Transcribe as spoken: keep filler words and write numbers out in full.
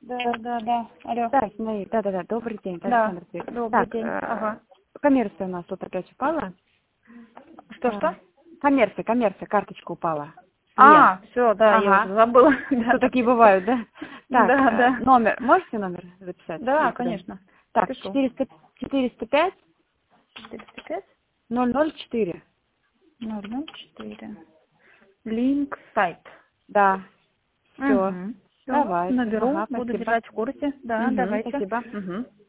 Да, да, да. Алло. Да, Зинаида, да-да-да, добрый день, Да, Александр Сергеевич. добрый Так, день. э, Ага. коммерция у нас тут опять упала. Что-что? А, Коммерция, коммерция, карточка упала. Клиент. А, все, да, я уже Ага. забыла. Что Да, такие бывают, да? Так, да, э, да. номер, можете номер записать? Да, Или куда-нибудь? конечно. Так, Пишу. четыреста, четыреста пять четыреста пять ноль ноль четыре. ноль ноль четыре. Линк сайт. Да, все, Угу. Все, давайте. наберу, Ага, буду спасибо. держать в курсе. Да, Угу, давайте. спасибо. Угу.